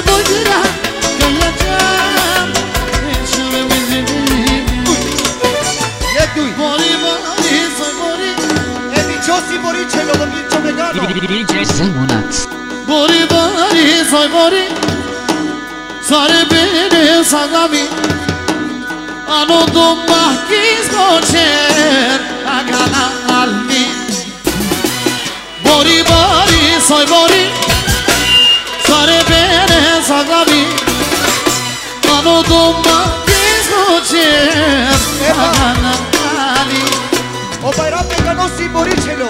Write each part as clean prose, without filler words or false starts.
doiderea că la geam și le vizim. E dui. Mori, mori, să mori. E diciosi moricelo, lo vincio vegano. DJ Semunax. Mori, mori, să mori. Sare bene sagami. Ano dumma kisgocer agana almi. Mori, mori, să mori. Sare bene sagami. Ano dumma kisgocer agana almi. O bayram veganosi moricelo.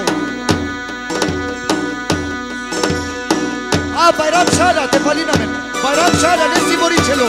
A bayram şala tefalina men. Bayram şala nesi moricelo.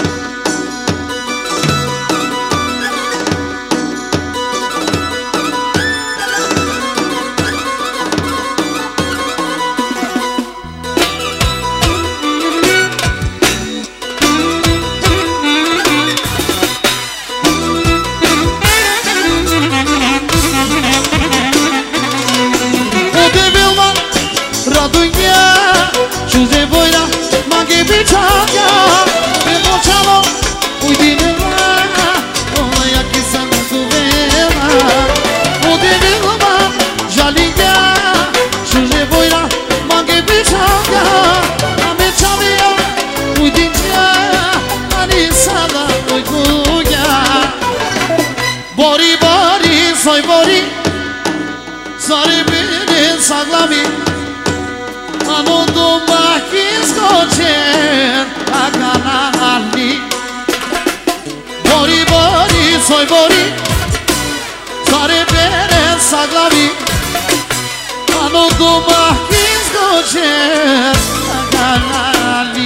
Bori, bori, soi bori. Sare bene saglami. Ano dumma kisgocer agana almi. Bori, bori, soi bori. Sare bene saglami. Ano dumma kisgocer agana almi.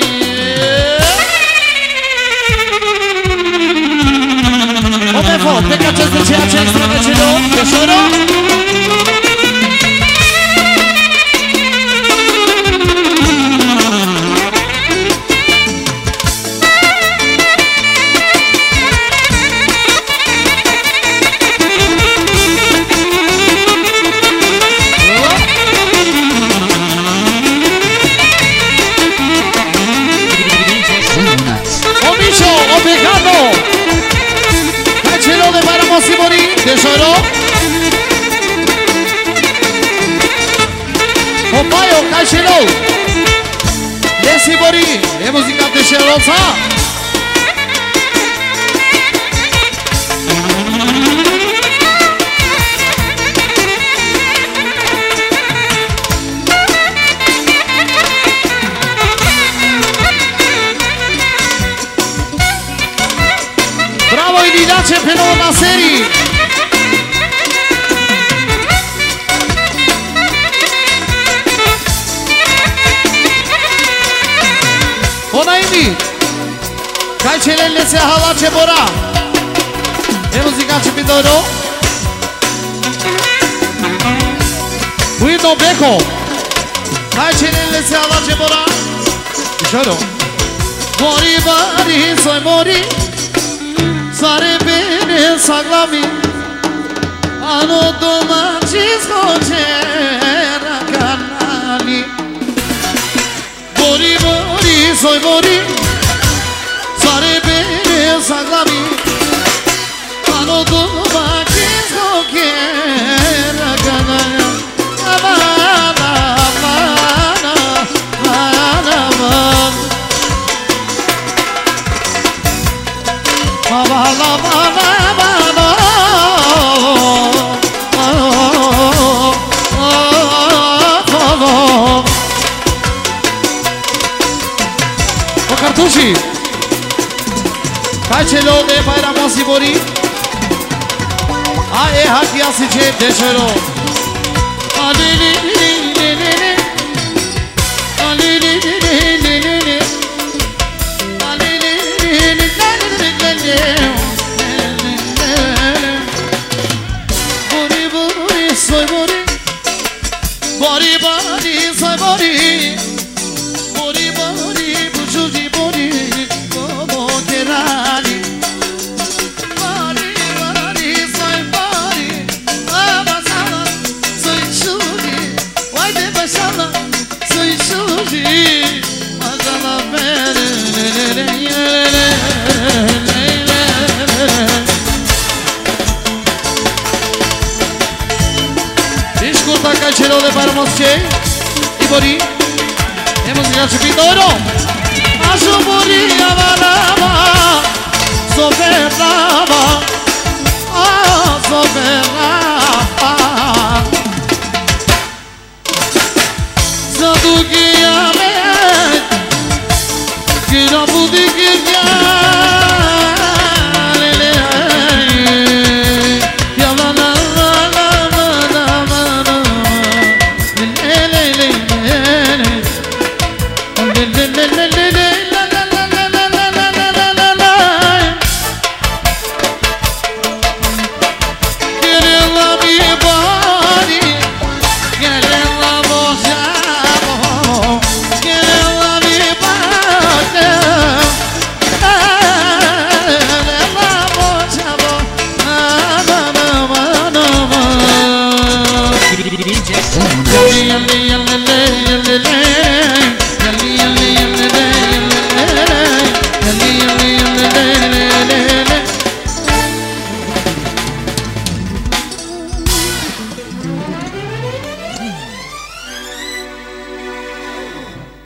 Come forte che c'è sto ceea ce extra vecino. Tesoro. Tesoro. Opaio, caixero. Desi bori, e musica teșeroța. Bravo, Ididace, pe nouă serie. Onaimi, caichelele se hala ce bora. E muzica ce pidoro. Uino beco. Caichelele se hala ce bora. Șoro. Mori, mori, soi mori. Sare bene saglami. Ano doma ciscocera canali. Mori, mori, soi mori. Sare bene saglami. Ano doma ciscocera canali. Amana, amana, amana, amana, amana, amana. Cartuși, facelo de bayramı sibori. Ae hakia sice deșero. Alili lili alili lili alili lili bori bori soy bori. Bori bori soy bori. Bori bori bucuci bori. Como kerali. Bori bori soy bori. Abasala soy churi. Vai de basala soy churi. mori. E musica ci pindoro. Asu mori avarava. Soverava. Soverava. Zadugia me. Kira budi kirya.